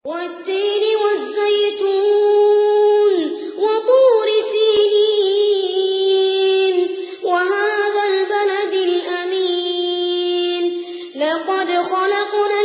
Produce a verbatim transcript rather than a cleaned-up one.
والتين والزيتون وطور سينين وهذا البلد الأمين لقد خلقنا